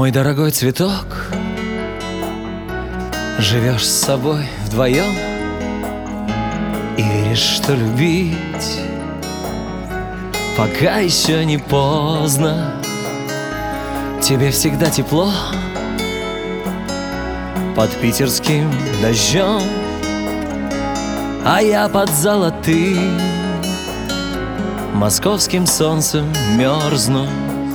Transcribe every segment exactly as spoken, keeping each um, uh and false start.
Мой дорогой цветок, живешь с собой вдвоем и веришь, что любить пока еще не поздно. Тебе всегда тепло под питерским дождем, а я под золотым московским солнцем мерзну.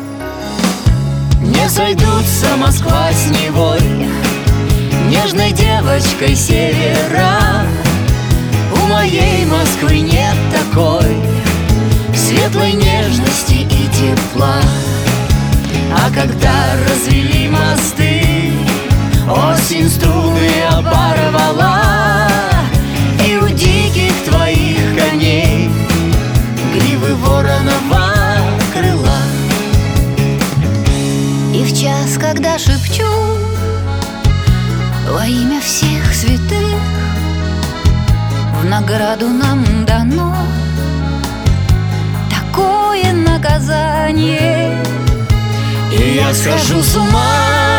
Не сойдутся Москва с Невой, нежной девочкой севера. У моей Москвы нет такой светлой нежности и тепла. А когда развели мосты, осень струны оборвала, и у диких твоих коней гривы воронова крыла. И в час, когда шепчу во имя всех святых, в награду нам дано такое наказание, и я схожу с ума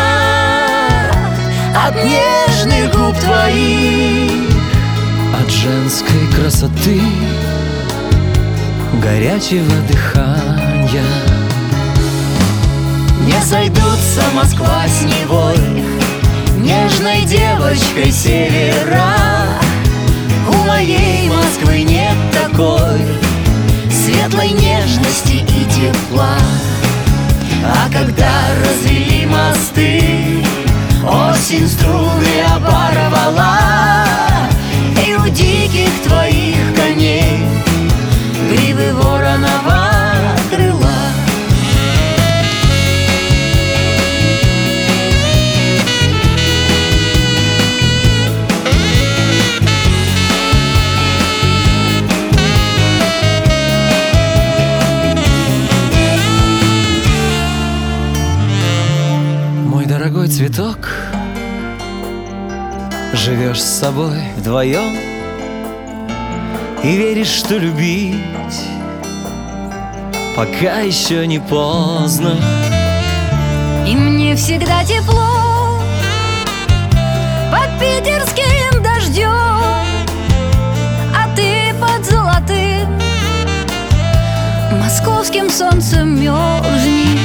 от нежных губ твоих, от женской красоты, горячего дыхания. Не сойдутся Москва с Невой, нежной девочкой севера. У моей Москвы нет такой светлой нежности и тепла. А когда развели мосты, осень струны оборвала, и у диких твоих коней гривы воронова крыла. Мой дорогой цветок, живешь с собой вдвоем и веришь, что любить пока еще не поздно. и мне всегда тепло под питерским дождем, а ты под золотым московским солнцем мерзнешь.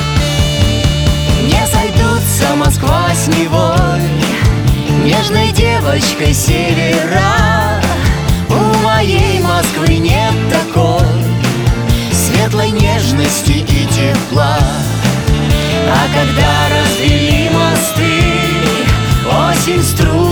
Не сойдутся Москва с Невой, нежной девочкой севера. У моей Москвы нет такой светлой нежности и тепла. А когда развели мосты, осень струны